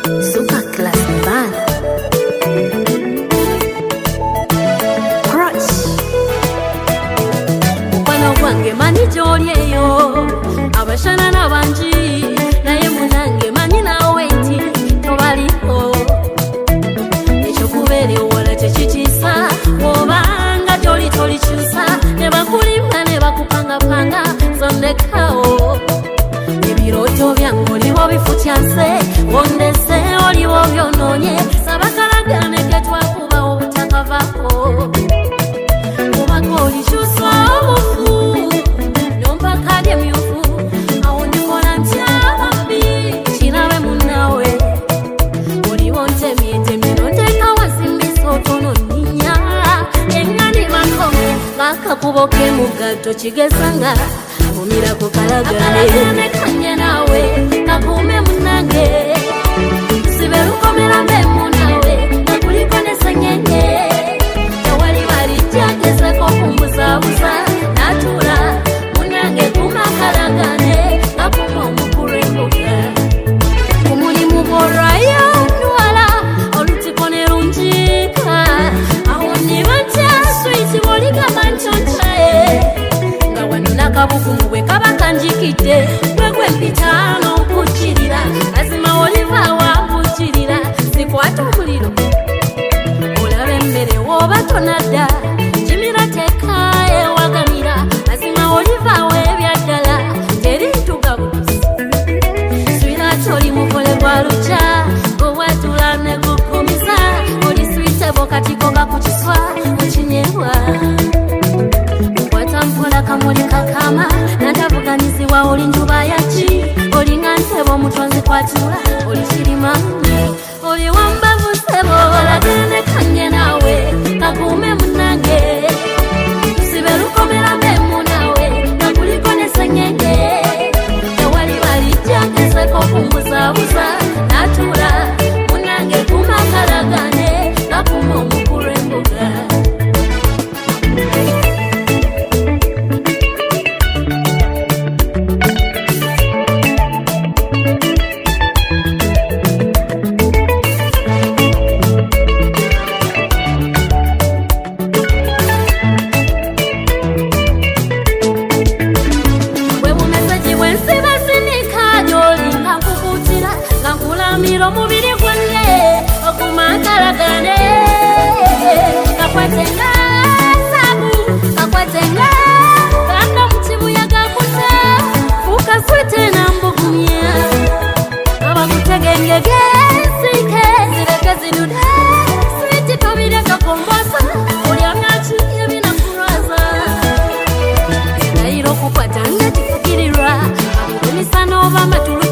Super class band. Crush. Mwana wange mani joli eyo. Abashana na banji. Naye munange mani nawe nti. Tobaliko. Echo kubere wala chechichisa. Obanga joli joli chusa. Neba kulimba neba kupanga panga. Sondekao. Ebiroto byangu libo bifutyanse. Wondese olibo byononye. Sabakalagane ketwakuba obutakavako. Mubako olichuswa obufu. Nyomba kadi myufu. Awundikola ntyabambi. Chinawe munawe. Oliwonte miete minoteka wasimbiso tono ninya. Engani makome. Bakakuboke mugato chigesanga. Umira kukalagane kanye nawe nakume munange siberu komera mbemu nawe nakuliko nesenyenye yawali bali jageze ko kumbuza buza natura munange kumakalagane nakuma mukurembuka kumuli muborayo nwala olutikone runjika awoni batya sweet boliga manchonchae Nakabuku mwe kabakanjikite Mwekwe mpitano mpuchirira Lazima oliva wa mpuchirira Sikwata muliro Olabe mbere woba tonada Jimira tekae wagamira Lazima oliva we byadala Teri tugabukusi Swira choli mukole kwa lucha Gowatulane kukumiza Oli swite bokatiko gakuchiswa Uchinyewa Mpola kamuli kakama Nandavuganisiwa oli njuba yachi Oli ngantebo mutonzi kwatula Oli chirimani Oli wambavu sebo Olagene kanye nawe Kakume munange Siberu komera mbemu nawe Nakuliko nesenyenye Yawali bali jageze ko kumbuza buza Natura munange kumakalagane Nakuma mukurembuga Miro mubiri gwenge okumakalagane kakwatenga sabu kakwatenga kanda mutibu yagakuta ukaswete na mbugumya abakutegengege sike zireke zidude switi tobire kakombosa uliangachi yebina kuraza nairo kukwatanga tifukirira abumisano oba matulu